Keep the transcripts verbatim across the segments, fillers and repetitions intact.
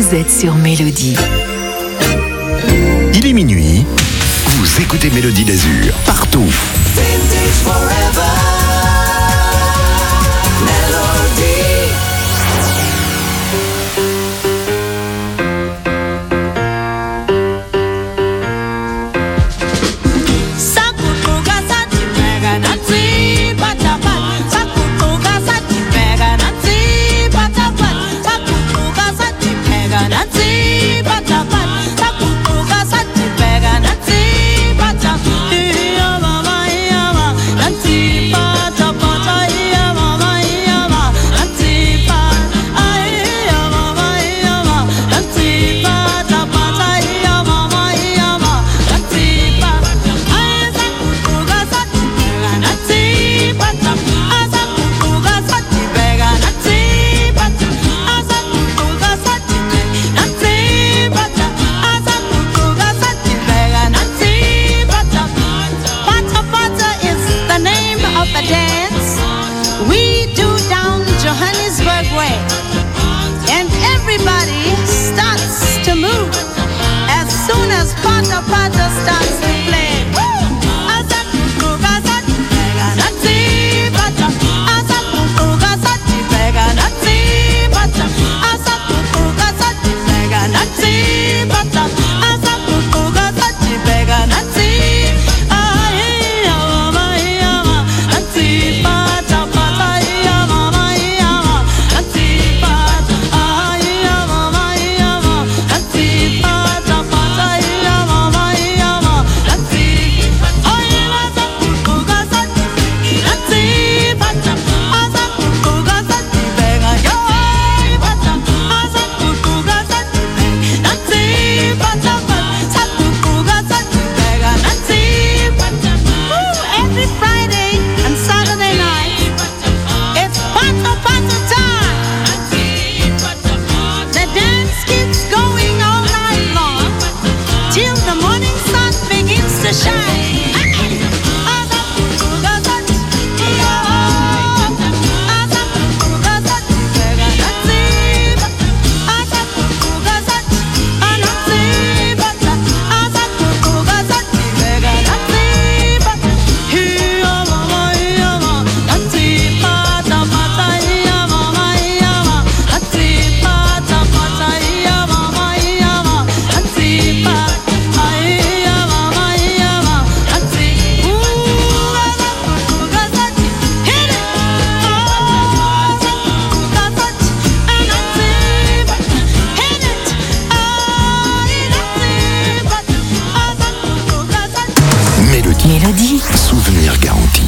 vous êtes sur Mélodie. Il est minuit, vous écoutez Mélodie d'Azur, partout. Vintage forever. Mélodie. Mélodie. Souvenir garanti.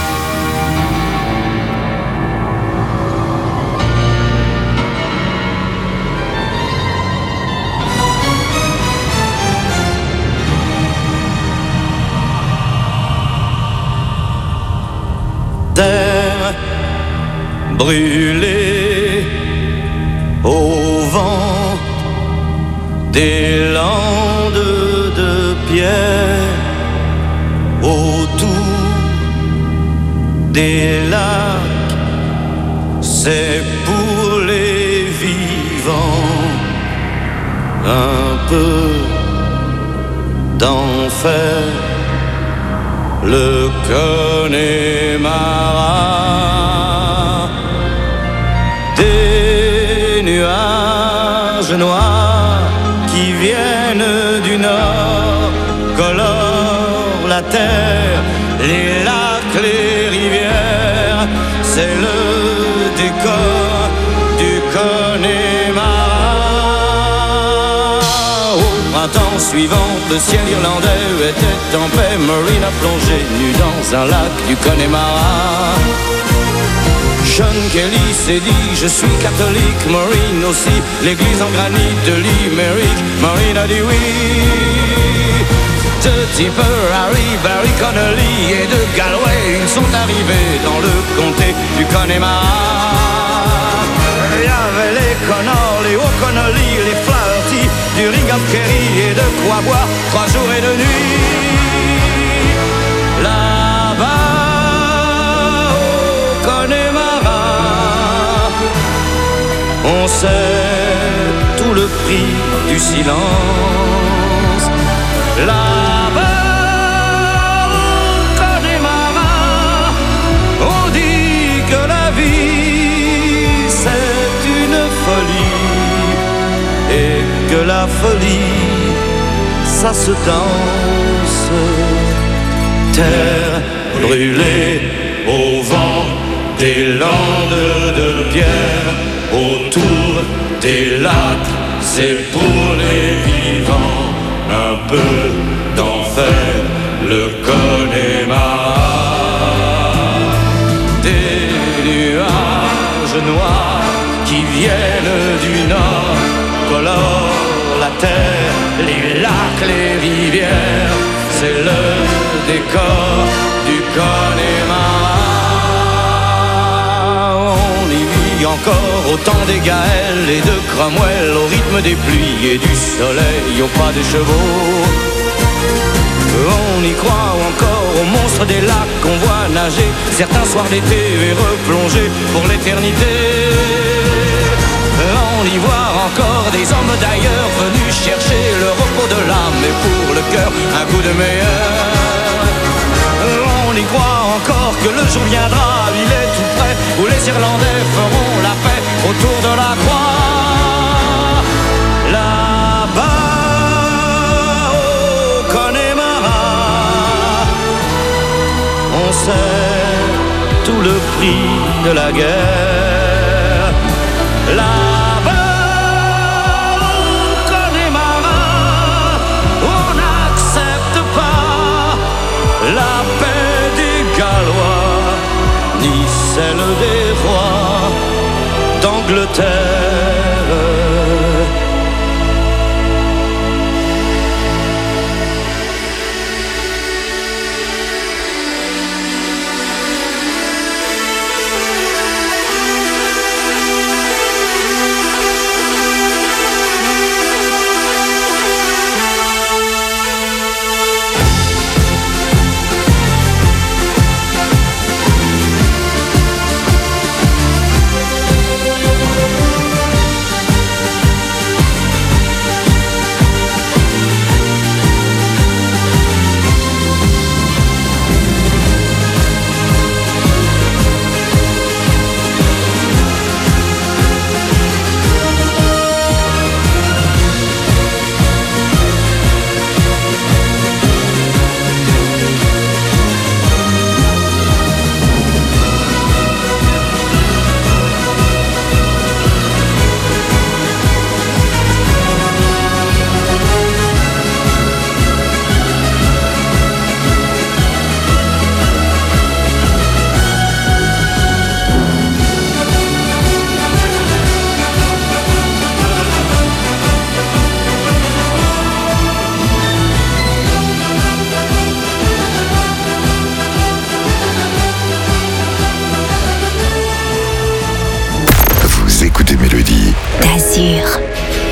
Terre brûlée au vent des landes de pierre, autour des lacs, c'est pour les vivants un peu d'enfer. Le Connemara, des nuages noirs qui viennent du nord colorent la terre, les lacs, les rivières, c'est le décor du Connemara. Au printemps suivant, le ciel irlandais était en paix. Maureen a plongé nue dans un lac du Connemara. Sean Kelly s'est dit, je suis catholique. Maureen aussi, l'église en granit de Limerick. Maureen a dit oui. De Tipper, Harry, Barry Connolly et de Galway, ils sont arrivés dans le comté du Connemara. Il y avait les Connors, les O'Connolly, les Flaherty, du Ring of Kerry et de quoi boire trois jours et deux nuits. Là-bas au Connemara, on sait tout tout le prix du silence. Là-bas au Connemara, on dit que la vie c'est une folie et que la folie ça se danse. Terre brûlée au vent des landes de pierre, autour des lacs, c'est pour les vivants. Un peu d'enfer, le Connemara. Des nuages noirs qui viennent du nord colorent la terre, les lacs, les rivières. C'est le décor du Connemara. On y vit encore au temps des Gaëls et de Cromwell, au rythme des pluies et du soleil, au pas des chevaux. On y croit encore aux monstres des lacs qu'on voit nager certains soirs d'été et replonger pour l'éternité. On y voit encore des hommes d'ailleurs venus chercher le repos de l'âme et pour le cœur un coup de meilleur. On y croit encore que le jour viendra, il est tout près, où les Irlandais feront la paix autour de la croix. Là-bas au Connemara, on sait tout le prix de la guerre. Là-bas au Connemara, on n'accepte pas la paix des Gallois, ni celle des rois d'Angleterre. d'Azur.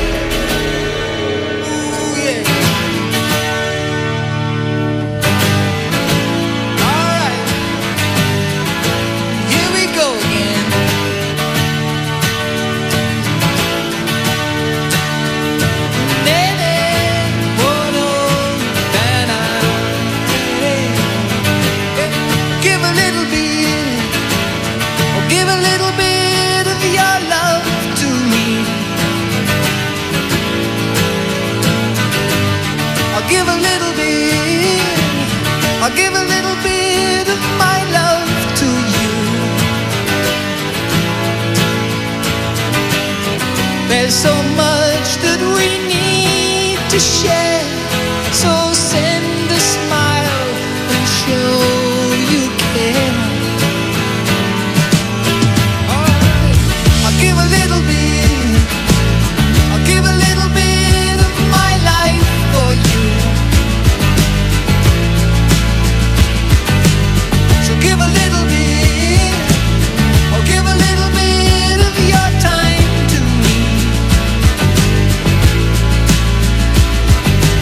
So much that we need to share. So send a smile and show you care. Alright, I'll give a little bit. I'll give a little bit of my life for you. So give a little bit. I'll give a little bit of your time to me.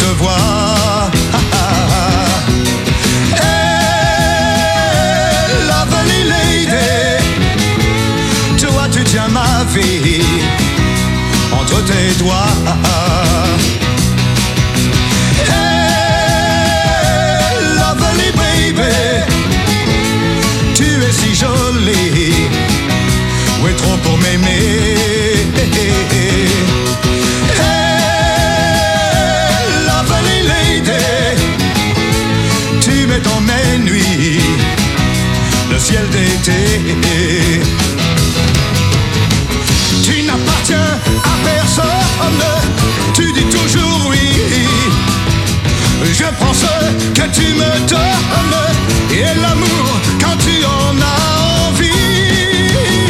te vois. Hey, lovely lady, toi tu tiens ma vie entre tes doigts. Hey, lovely baby, tu es si jolie, où est trop pour m'aimer. Dans mes nuits, le ciel d'été. Tu n'appartiens à personne, tu dis toujours oui. Je prends ce que tu me donnes et l'amour quand tu en as envie.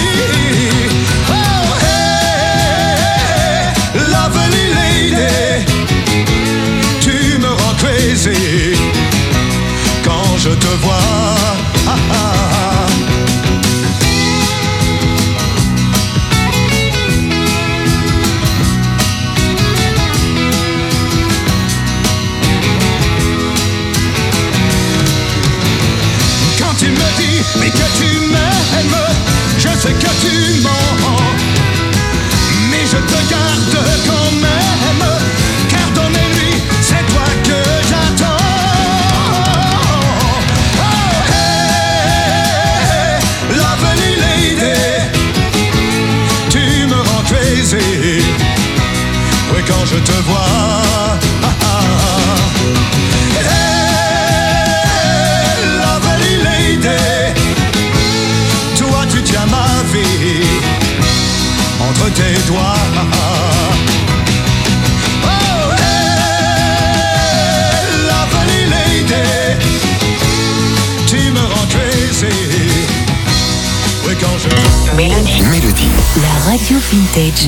Oh hey, lovely lady, tu me rends crazy quand je te vois. Ah, ah, ah. Quand tu me dis mais que tu m'aimes, je sais que tu mens, mais je te garde quand même, car dans mes nuits c'est toi que j'attends. Oui, quand je te vois. Ah, ah, ah. Hey, lovely lady, toi tu tiens ma vie entre tes doigts. Oh, hey, lovely lady, tu me rends crazy. Oui, quand je... Mélodie. Mélodie. La radio vintage.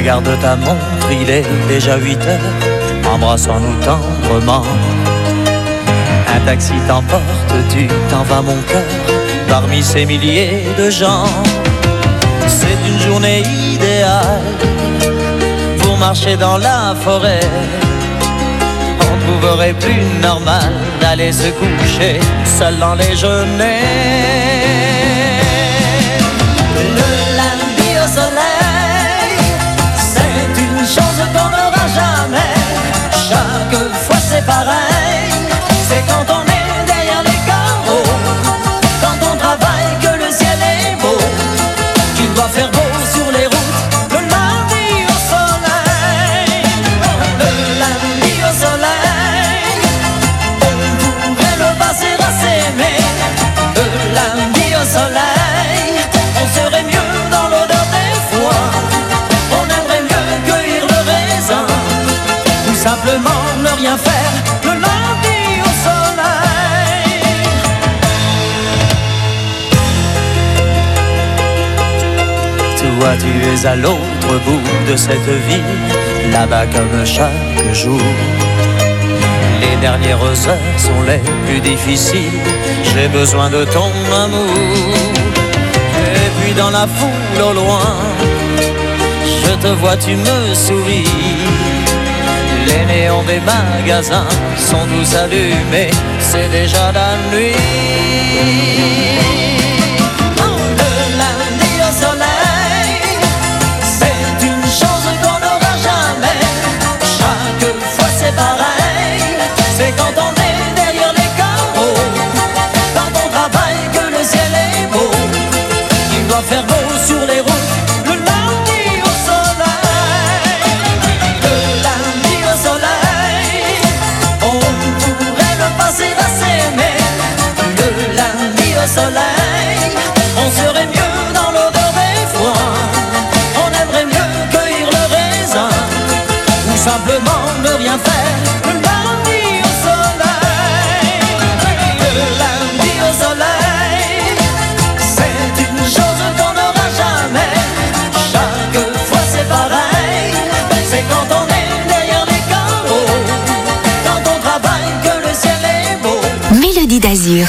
Regarde ta montre, il est déjà huit heures. Embrassons-nous tendrement. Un taxi t'emporte, tu t'en vas mon cœur, parmi ces milliers de gens. C'est une journée idéale pour marcher dans la forêt. On trouverait plus normal d'aller se coucher seul dans les genêts. Le lundi au soleil, c'est une chose qu'on n'aura jamais. Chaque fois c'est pareil, c'est quand on est derrière les carreaux, quand on travaille que le ciel est beau, qu'il doit faire beau sur les routes. Le lundi au soleil, le lundi au soleil, on pourrait le passer à s'aimer. Le lundi au soleil, on serait mieux dans l'odeur des foins. On aimerait mieux cueillir le raisin, ou simplement ne rien faire. Le lundi au soleil. Toi tu es à l'autre bout de cette ville, là-bas comme chaque jour. Les dernières heures sont les plus difficiles, j'ai besoin de ton amour. Et puis dans la foule au loin, je te vois, tu me souris. Les néons des magasins sont tous allumés, c'est déjà la nuit. Oh, le lundi au soleil, c'est une chose qu'on n'aura jamais. Chaque fois c'est pareil, c'est quand on est derrière les carreaux, quand on travaille que le ciel est beau, qu'il doit faire beau sur les routes. Le lundi au soleil, le lundi au soleil, on pourrait le passer à s'aimer. Le lundi au soleil, on serait mieux dans l'odeur des foins. On aimerait mieux cueillir le raisin, ou simplement ne rien faire. Le lundi au soleil, le lundi au soleil, c'est une chose qu'on n'aura jamais. Chaque fois c'est pareil, c'est quand on est derrière les carreaux, quand on travaille que le ciel est beau. Mélodie d'Azur.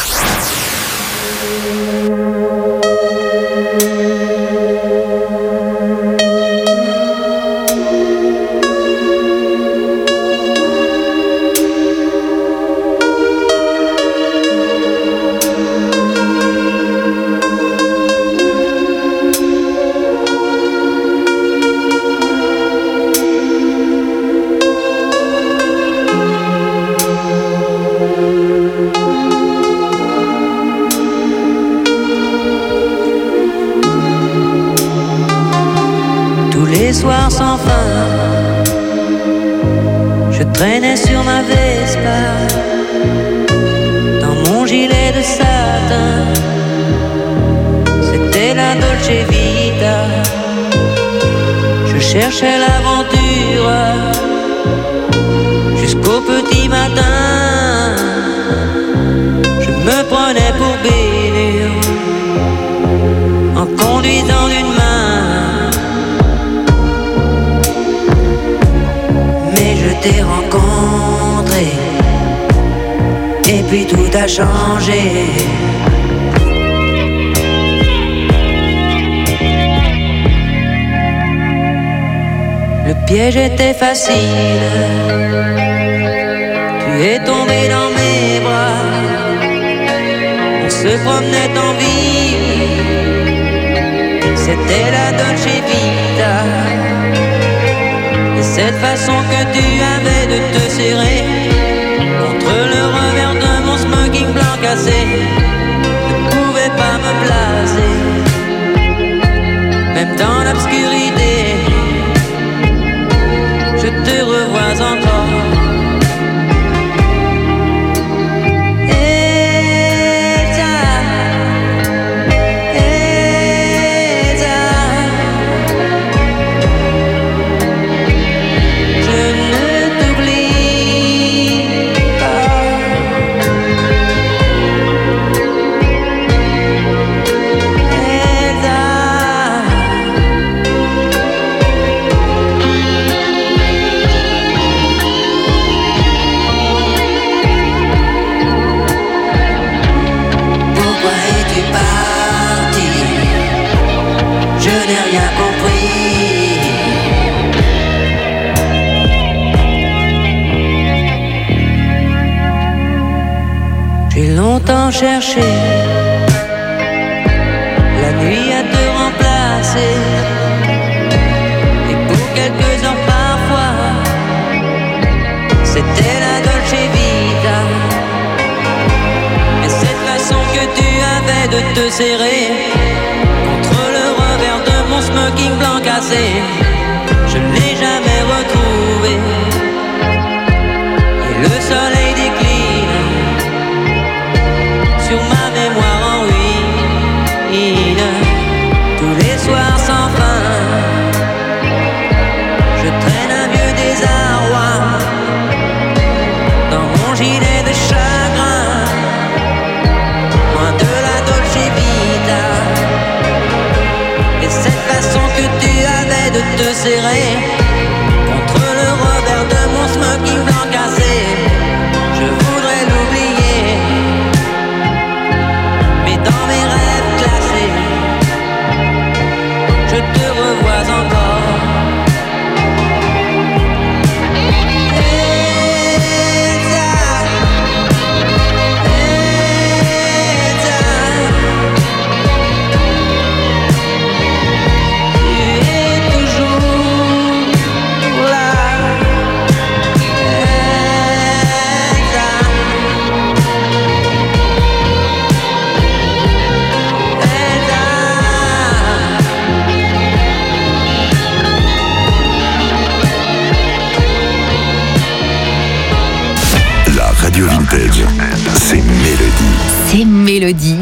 Soir sans fin, je traînais sur ma Vespa, dans mon gilet de satin. C'était la Dolce Vita. Je cherchais l'aventure jusqu'au petit matin. Je me prenais pour Bénur en conduisant d'une main. Je t'ai rencontré et puis tout a changé. Le piège était facile, tu es tombé dans mes bras. On se promenait en ville, c'était la Dolce Vita. Cette façon que tu avais de te serrer contre le revers de mon smoking blanc cassé ne pouvait pas me placer, même dans l'obscurité. Je te revois encore. longtemps cherché la nuit à te remplacer, et pour quelques heures parfois c'était la Dolce Vita. Mais cette façon que tu avais de te serrer contre le revers de mon smoking blanc cassé, je ne l'ai jamais retrouvé. Et le soleil décline sur ma mémoire en ruine. Tous les soirs sans fin, je traîne un vieux désarroi dans mon gilet de chagrin, loin de la Dolce Vita. Et cette façon que tu avais de te serrer contre le revers de mon smoking blanc cassé, je voudrais l'oublier, mais dans mes rêves classés, je te revois encore. Elsa, Elsa, tu es toujours là. Elsa, La radio vintage, c'est Mélodie. C'est Mélodie.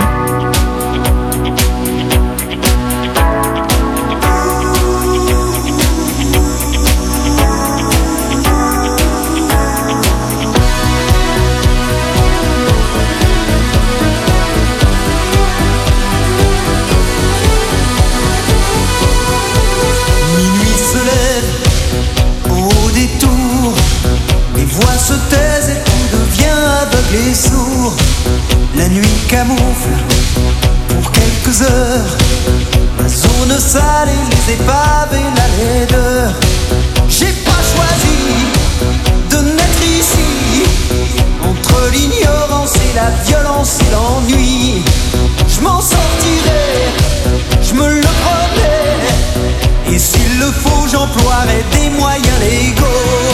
Minuit se lève au détour, les voix se taisent et tout devient aveugle et sourd. La nuit camoufle pour quelques heures la zone sale et les épaves et la laideur. J'ai pas choisi de naître ici, entre l'ignorance et la violence et l'ennui. Je m'en sortirai, je me le promets, et s'il le faut j'emploierai des moyens légaux.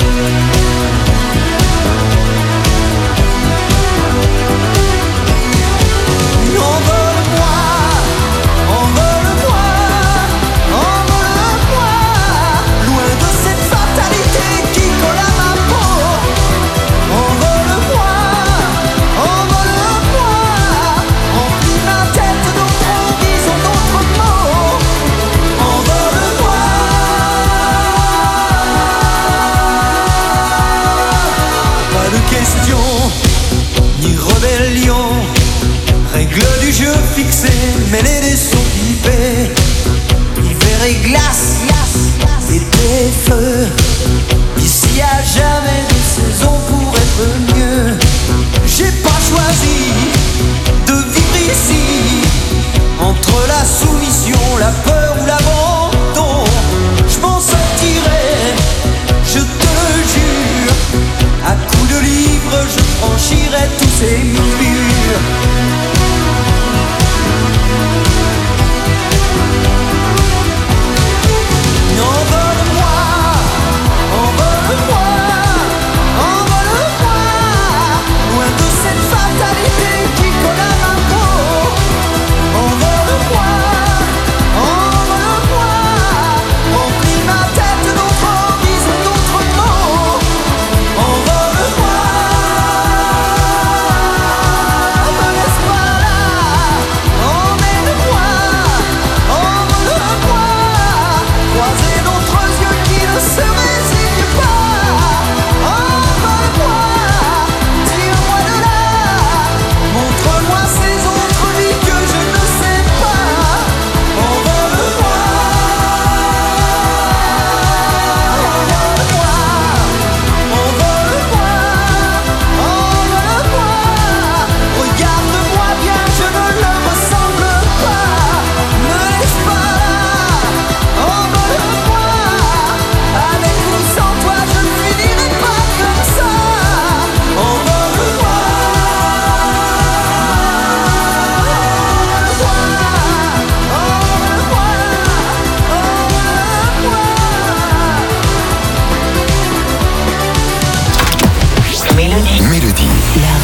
Envole-moi, envole-moi, envole-moi, loin de cette fatalité qui colle à ma peau. Envole-moi, envole-moi, remplis ma tête d'autres horizons, d'autres mots. Envole-moi. Pas de question, ni rébellion, règle du jeu fixée, mêlée des sons pipés. Hiver et glace, été et feu. Ici y'a jamais de saison pour être mieux. J'ai pas choisi de vivre ici, entre la soumission, la peur ou l'abandon. Je m'en sortirai, je te le jure. À coups de livres, je franchirai tous ces murs. Envole-moi, envole-moi, envole-moi, loin de cette fatalité qui colle à ma peau. Envole-moi, envole-moi, remplis ma tête d'autres horizons, d'autres mots. Envole-moi.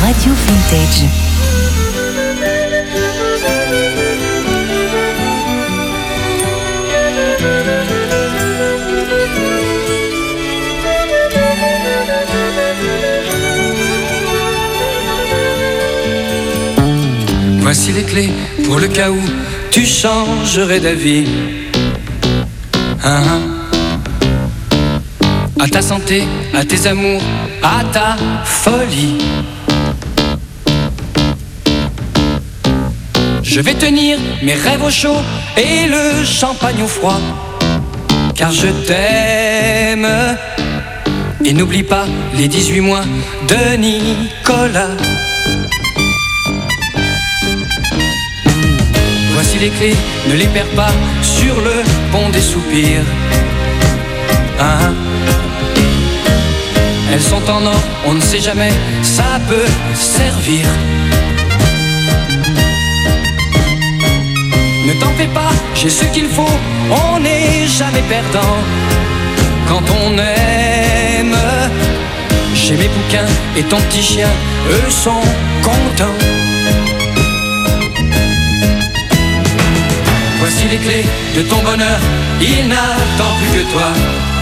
Radio Vintage. Voici les clés pour le cas où tu changerais d'avis. Hein, hein. À ta santé, à tes amours, à ta folie. Je vais tenir mes rêves au chaud et le champagne au froid, car je t'aime. Et n'oublie pas les dix-huit mois de Nicolas. Voici les clés, ne les perds pas sur le pont des soupirs. Hein? Elles sont en or, on ne sait jamais, ça peut servir. Ne t'en fais pas, j'ai ce qu'il faut, on n'est jamais perdant quand on aime. J'ai mes bouquins et ton petit chien, eux sont contents. Voici les clés de ton bonheur, il n'attend plus que toi.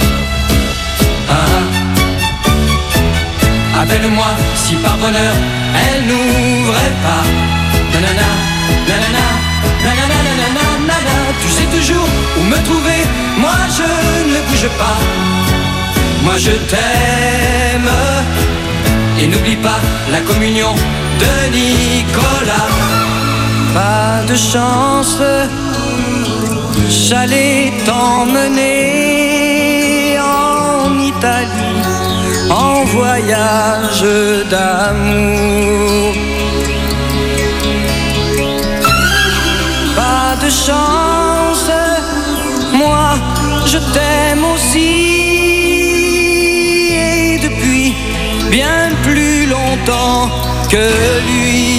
Ah. Appelle-moi si par bonheur elle n'ouvrait pas. Nanana, nanana, nanana, nanana, nanana. Tu sais toujours où me trouver, moi je ne bouge pas. Moi je t'aime. Et n'oublie pas la communion de Nicolas. Pas de chance, j'allais t'emmener en Italie en voyage d'amour. Pas de chance, moi je t'aime aussi, et depuis bien plus longtemps que lui.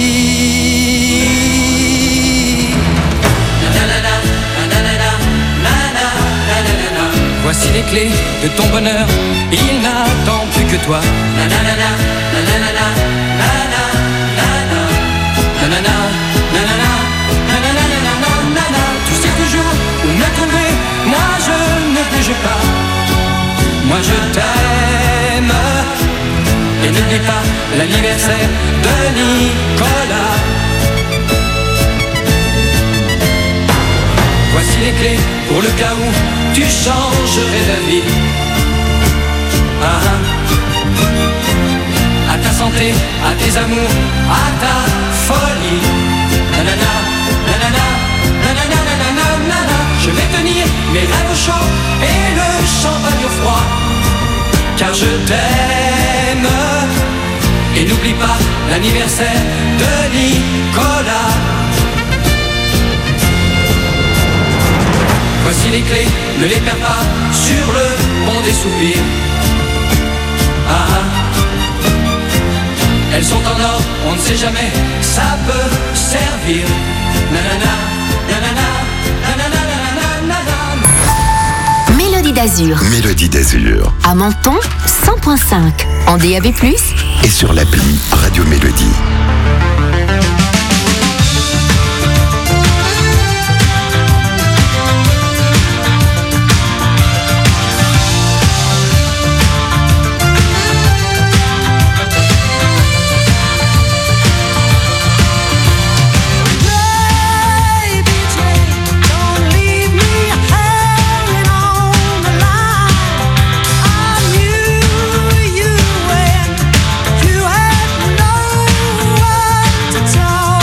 Voici les clés de ton bonheur, il n'attend plus que toi. Nanana, nanana, nanana, nanana, nanana, nanana, nanana. Tu sais toujours où me trouver, moi je ne bouge pas. Moi je t'aime. Et n'oublie pas l'anniversaire de Nicolas. Voici les clés pour le cas où tu changerais d'avis. Ah, à ta santé, à tes amours, à ta folie. Nanana, nanana, nanana, nanana, nanana. Je vais tenir mes rêves au chaud et le champagne au froid, car je t'aime. Et n'oublie pas l'anniversaire de Nicolas. Voici les clés, ne les perds pas sur le pont des soupirs. Ah, elles sont en or, on ne sait jamais, ça peut servir. Nanana, nanana, nanana, nanana, nanana. Mélodie d'Azur. Mélodie d'Azur. À Menton, cent point cinq. En D A B plus, et sur l'appli Radio Mélodie. You had no one to talk.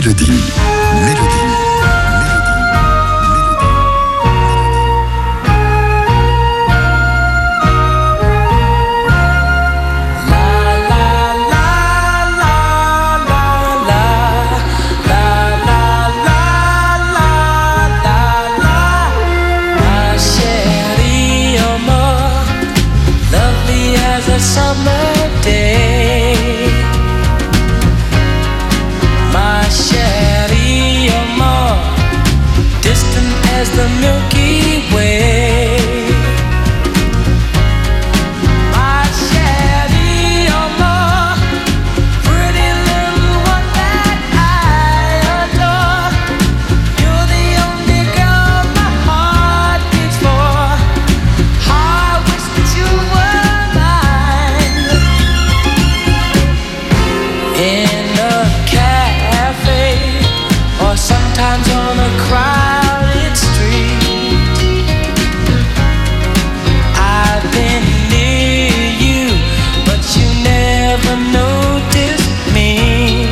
Mélodie. Mélodie. Summer day, my chérie, you're more distant as the Milky Way. My chérie, you're more pretty little one that I adore. You're the only girl my heart beats for. I wish that you were in a cafe, or sometimes on a crowded street. I've been near you, but you never noticed me.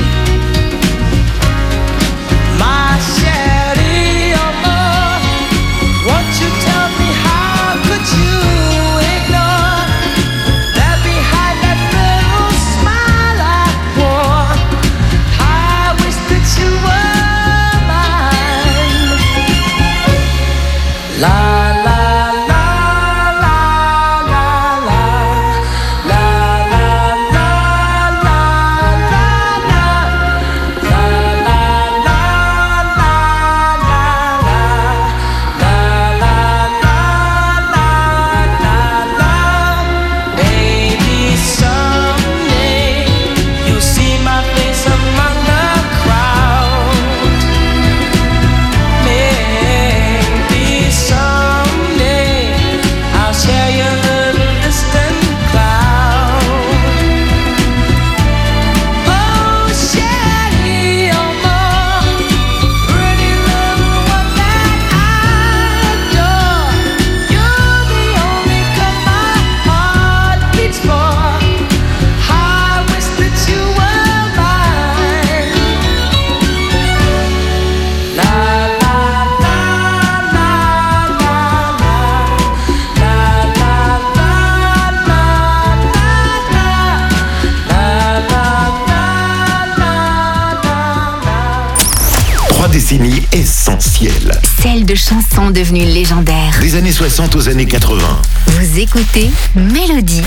My chérie, oh Lord, won't you tell me how could you ignore that behind that little smile I wore? I wish that you were mine. La la la la la la la la la la la la la. Baby, someday you'll see my face among the crowd. Maybe someday I'll share your little distant cloud. Oh, chérie, oh more pretty little one that I adore. You're the only girl my heart beats for. I wish that you were mine. La la la la la la la la la Trois décennies essentielles. Celle de chansons devenues légendaires. Des années soixante aux années quatre-vingts. Vous écoutez Mélodie.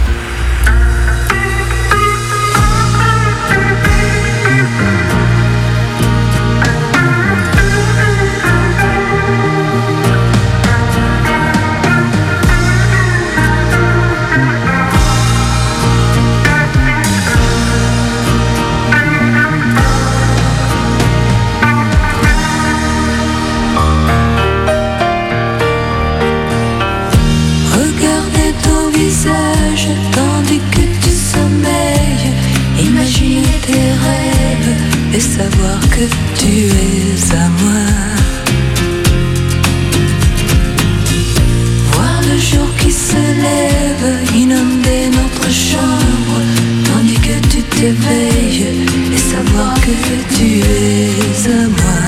Regardez ton visage tandis que tu sommeilles. Imaginer tes rêves et savoir que tu es à moi. Voir le jour qui se lève inonder notre chambre tandis que tu t'éveilles et savoir que tu es à moi.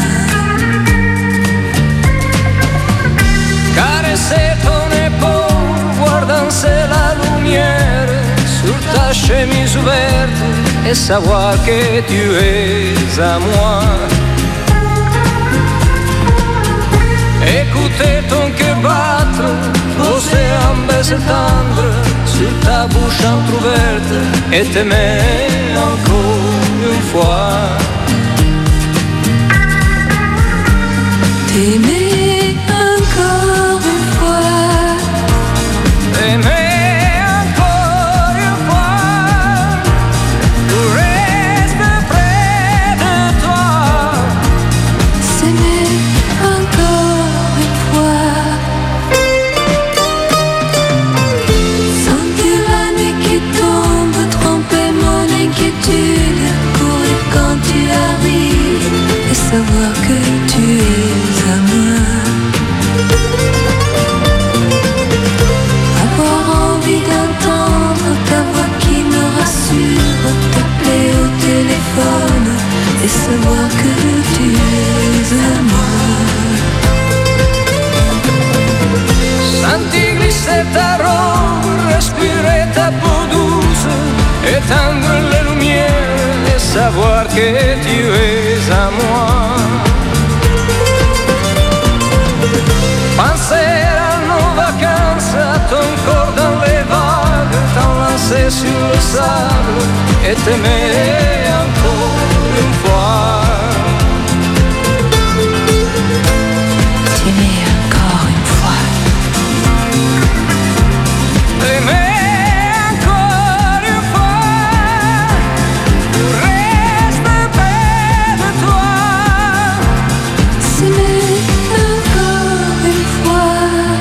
Caresser ton épaule, voir danser la lumière sur ta chemise ouverte et savoir que tu es à moi. Écouter ton cœur battre, poser un baiser tendre sur ta bouche entrouverte et t'aimer encore une fois. T'aimer encore une fois. Aimer encore une fois, pour rester près de toi. S'aimer encore une fois. Sentir la nuit qui tombe, tromper mon inquiétude, courir quand tu arrives et savoir que tu es à moi. Avoir envie d'entendre ta voix qui me rassure, t'appeler au téléphone et savoir savoir que tu es à moi. Penser à nos vacances, à ton corps dans les vagues, t'enlacer sur le sable et t'aimer encore une fois. T'aimer encore une fois. T'aimer encore une fois. Reste près de toi. S'aimer encore une fois.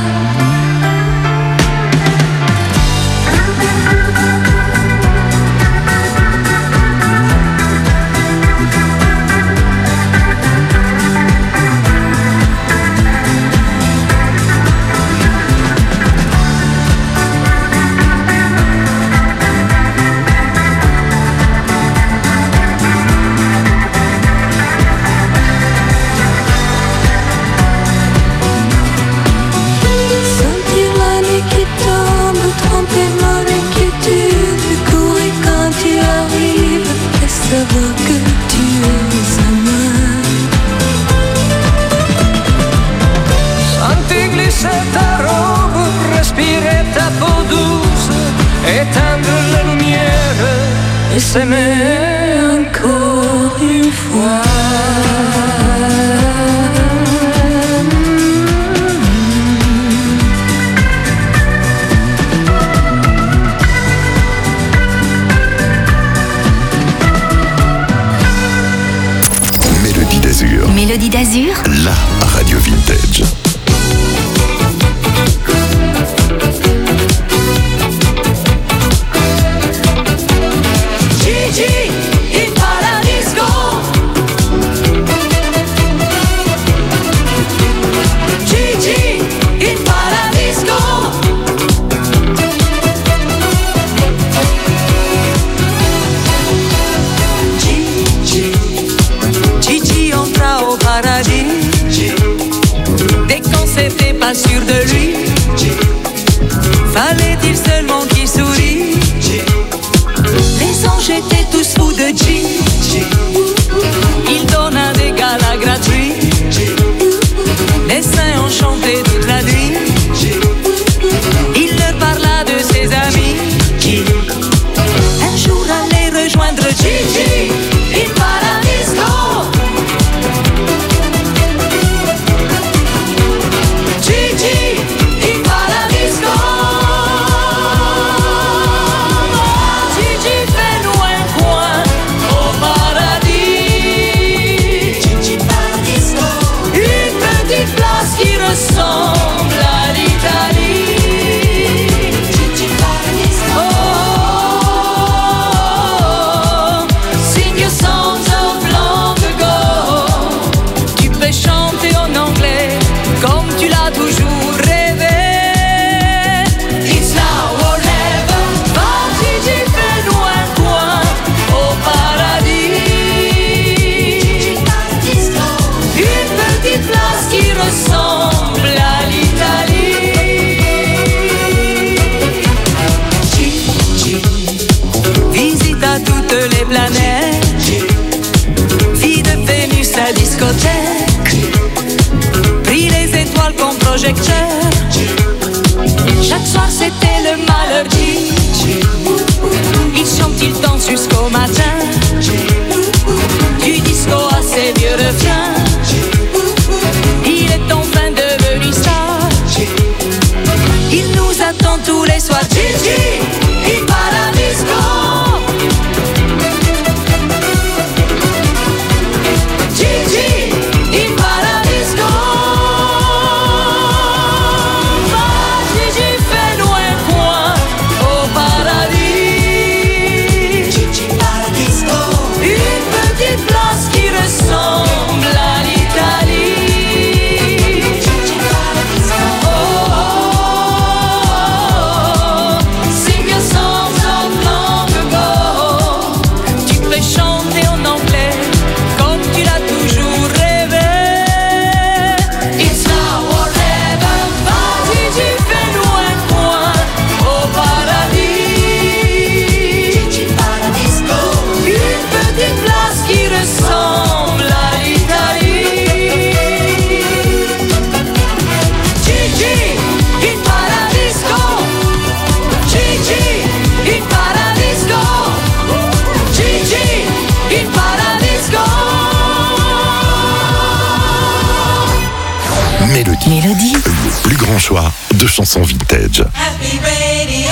Sentir la nuit qui tombe, tromper mon inquiétude, courir quand tu arrives et savoir que tu es à moi. Sentir glisser ta robe, respirer ta peau douce, éteindre la lumière et s'aimer encore une fois. Mélodie d'Azur, Mélodie d'Azur, la radio vintage. Gigi in Paradisco. Gigi in Paradisco. Gigi. Gigi entra au paradis. Dès qu'on s'était pas sûr de lui, fallait-il seulement qu'il sourit. Les anges étaient tous fous de G. Il donna des galas gratuits. Les saints ont chanté toute la nuit. Il leur parla de ses amis qui un jour allaient rejoindre Gigi In Paradisco. Gigi in Paradisco. Gigi fait-nous un coin au paradis. Gigi Paradisco. Une petite place qui ressemble à l'Italie. Gigi Paradisco. Oh, sing your songs of long ago. Tu peux chanter en anglais comme tu l'as toujours rêvé. It's now or never. Va Gigi, fais-nous un coin au paradis. Gigi Paradisco. Une petite place qui ressemble à l'Italie. Gigi. Visita toutes les planètes. Vie de Vénus à discothèque. Pris les étoiles comme projecteur. Chaque soir c'était le malheur dit. Il chante, il danse jusqu'au matin. Du disco à ses vieux refrains. Il est enfin devenu star. Il nous attend tous les soirs. Gigi in Paradisco. Gigi in Paradisco. Mélodie. Le plus grand choix de chansons vintage. Happy Radio.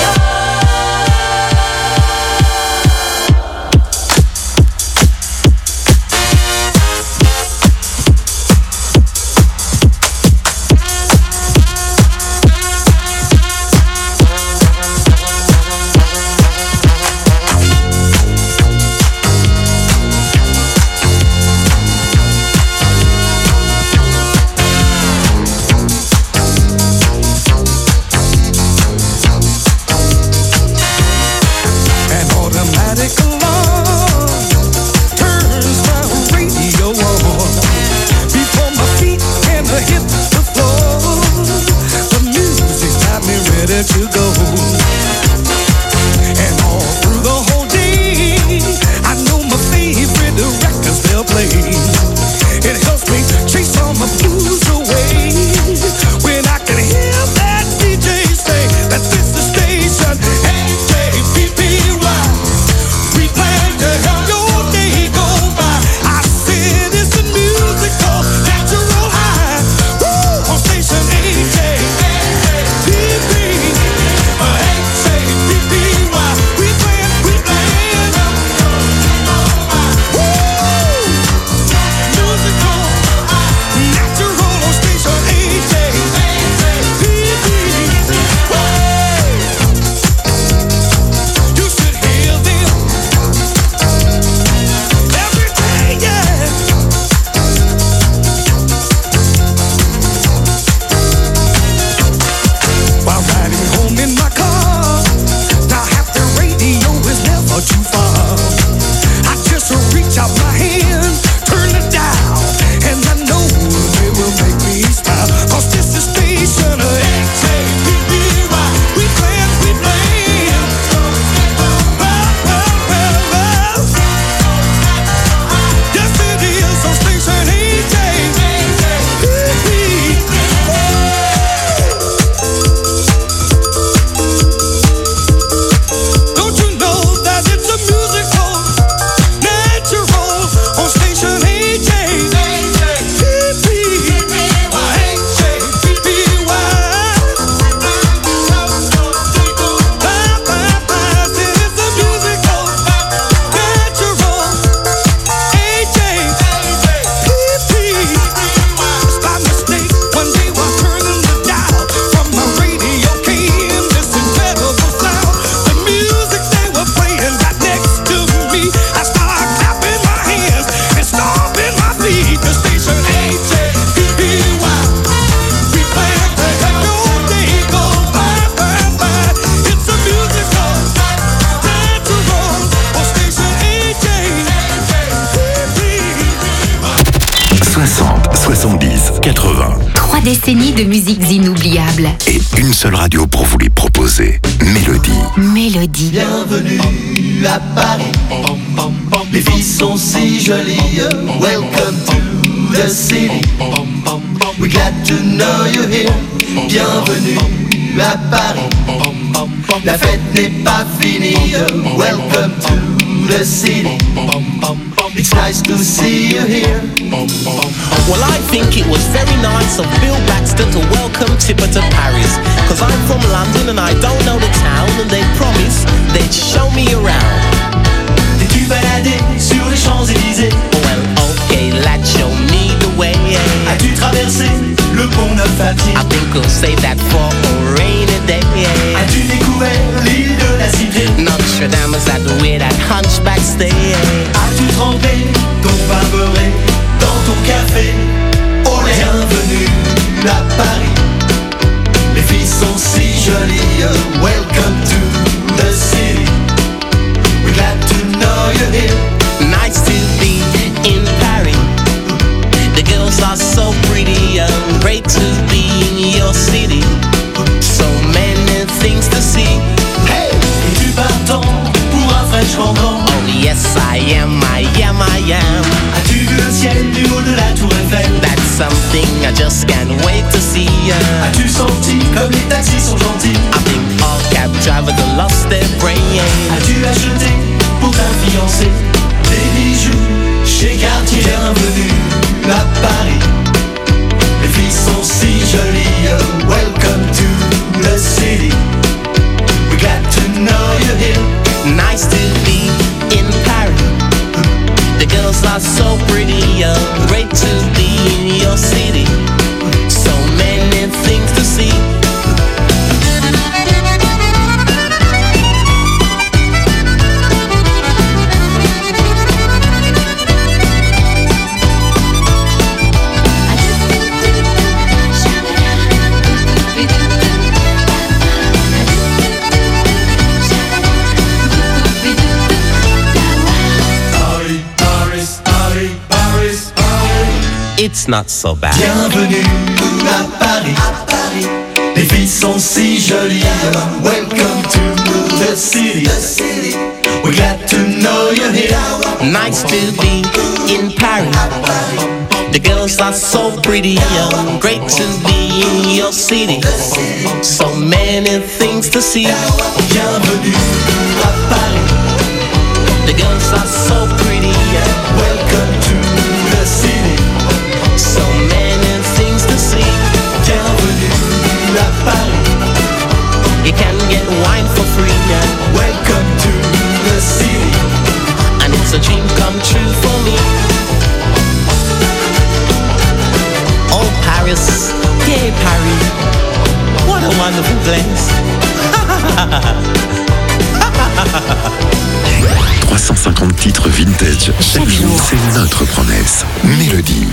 Décennies de musiques inoubliables. Et une seule radio pour vous les proposer. Mélodie. Mélodie. Bienvenue à Paris. Les filles sont si jolies. Welcome to the city. We're glad to know you here. Bienvenue à Paris. La fête n'est pas finie. Welcome to the city. It's nice to see you here. Well, I think it was very nice of Bill Baxter to welcome Tipper to Paris. Cause I'm from London and I don't know the town, and they promised they'd show me around. T'es-tu baladé sur les Champs-Élysées? Well, okay, let's show me the way. As-tu traversé le pont Neuf-Altier? I think we'll save that for a rainy day. As-tu découvert l'île de la Cité? Notre Dame is that way that hunchback stay. As-tu trempé ton pain beurré dans ton café? Oh, bienvenue à Paris. Les filles sont si jolies. Welcome to the city. We're glad to know you're here. Nice to be in Paris. The girls are so pretty and great to be in your city. So many things to see. Hey, es-tu partant pour un French cancan? Oh yes I am, I am, I am. As-tu vu le ciel du haut de la Tour Eiffel? That's something I just can't wait to see. As-tu senti comme les taxis sont gentils? I think all cab drivers have lost their brain. As-tu acheté pour ta fiancée des bijoux chez Cartier? Bienvenue à Paris. Les filles sont si jolies. to be in your city. So many things to see. It's not so bad. Bienvenue à Paris, à Paris. Les filles sont si jolies. Welcome to the city. The city. We're glad to know you're here. Nice to be in Paris. The girls are so pretty. Great to be in your city. So many things to see. Bienvenue à Paris. The girls are so pretty. Welcome to the city. So many things to see. Bienvenue à Paris. You can get wine for free. Welcome to the city. And it's a dream come true for me. Oh Paris, yeah Paris. What a wonderful place. trois cent cinquante titres vintage. Chaque jour, c'est notre promesse. Mélodie.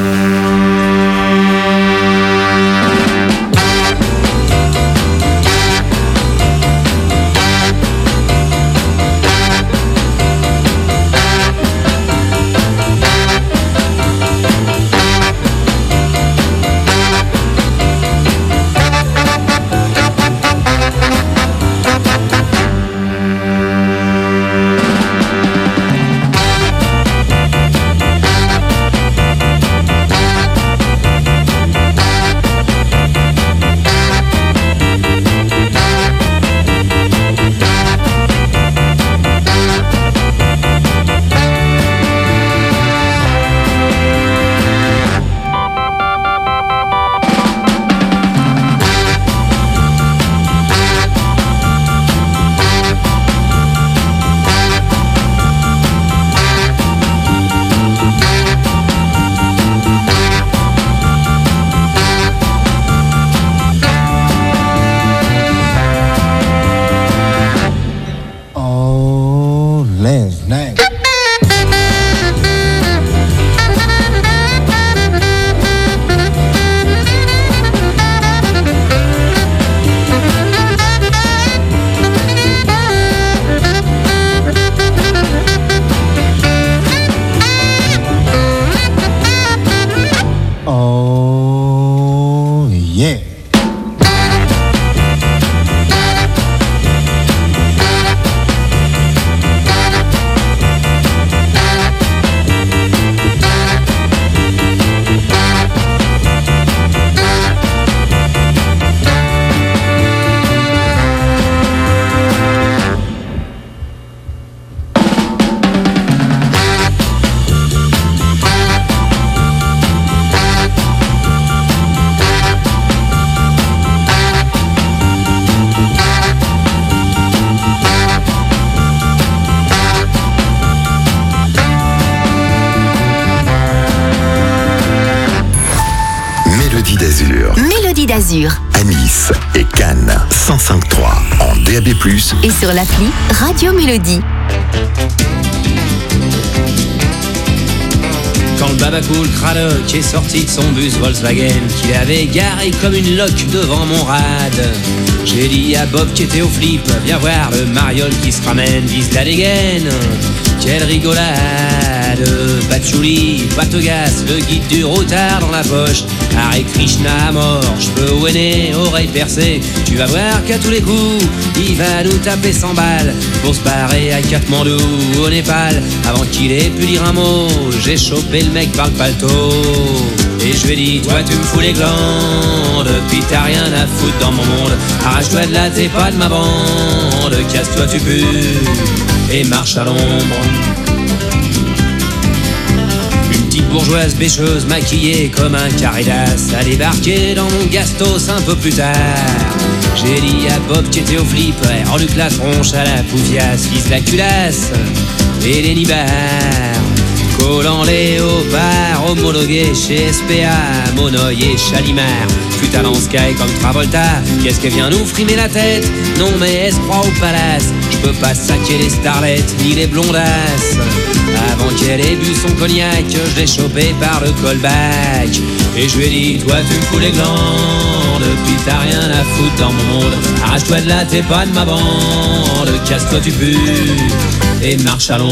Mélodie d'Azur. À Nice et Cannes, cent cinq trois en D A B plus, et sur l'appli Radio Mélodie. Quand le babacool Cradock est sorti de son bus Volkswagen, qu'il avait garé comme une loque devant mon rad, j'ai dit à Bob qui était au flip, viens voir le mariole qui se ramène, vise la dégaine. Quelle rigolade, patchouli, patogas, le guide du routard dans la poche. Hare Krishna à mort, cheveux au nez, oreilles percées. Tu vas voir qu'à tous les coups, il va nous taper cent balles pour se barrer à Katmandou, au Népal. Avant qu'il ait pu dire un mot, j'ai chopé le mec par le paletot. Et je lui ai dit, toi tu me fous les glandes, puis t'as rien à foutre dans mon monde. Arrache-toi de là, t'es pas de ma bande, casse-toi tu pues, et marche à l'ombre. Une petite bourgeoise bêcheuse maquillée comme un carré d'as a débarqué dans mon gastos un peu plus tard. J'ai dit à Bob qui était au flip, rends-lui la tronche à la poufiasse, vise la culasse et les nibards. Collant Léopard, homologué chez S P A, Monoï et Chalimard. Putain dans Sky comme Travolta, qu'est-ce qu'elle vient nous frimer la tête? Non mais elle se croit au palace, je peux pas saquer les starlettes ni les blondasses. Avant qu'elle ait bu son cognac, je l'ai chopé par le callback. Et je lui ai dit, toi tu me fous les glandes, puis t'as rien à foutre dans mon monde. Arrache-toi de là, t'es pas de ma bande, casse-toi tu pues, et marche à l'ombre.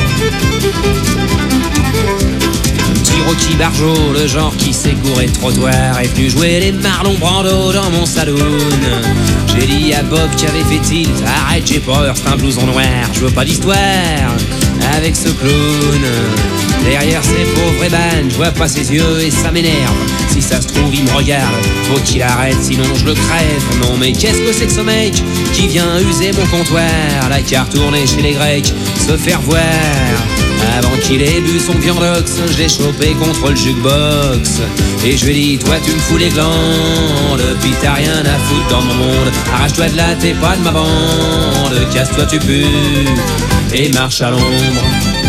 Rocky Barjot, le genre qui s'est gouré de trottoir, est venu jouer les Marlon Brando dans mon saloon. J'ai dit à Bob qui avait fait tilt, arrête j'ai peur, c'est un blouson noir, je veux pas d'histoire avec ce clown. Derrière ces pauvres ébanes, je vois pas ses yeux et ça m'énerve. Si ça se trouve il me regarde, faut qu'il arrête sinon je le crève. Non mais qu'est-ce que c'est que ce mec qui vient user mon comptoir? La carte tournée chez les Grecs, se faire voir. Avant qu'il ait bu son viandox, je l'ai chopé contre le jukebox. Et je lui ai dit, toi tu me fous les glandes, puis t'as rien à foutre dans mon monde. Arrache-toi de là, t'es pas de ma bande, casse-toi tu pues, et marche à l'ombre.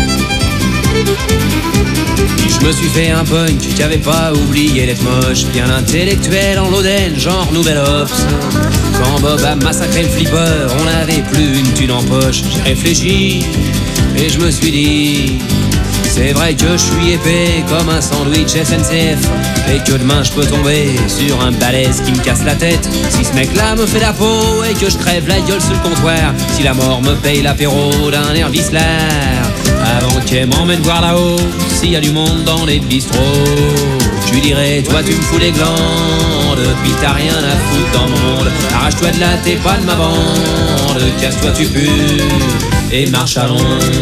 Je me suis fait un punk qui avait pas oublié d'être moche, bien intellectuel en l'Oden, genre Nouvel Ops. Quand Bob a massacré le flipper, on n'avait plus une thune en poche. J'ai réfléchi et je me suis dit, c'est vrai que je suis épais comme un sandwich S N C F, et que demain je peux tomber sur un balèze qui me casse la tête. Si ce mec là me fait la peau et que je crève la gueule sur le comptoir, si la mort me paye l'apéro d'un air vicelard, avant qu'elle m'emmène voir là-haut s'il y a du monde dans les bistrots, je lui dirai, toi tu me fous les glandes, puis t'as rien à foutre dans mon monde. Arrache-toi de là, t'es pas de ma bande, casse-toi tu pues, et marche à l'ombre.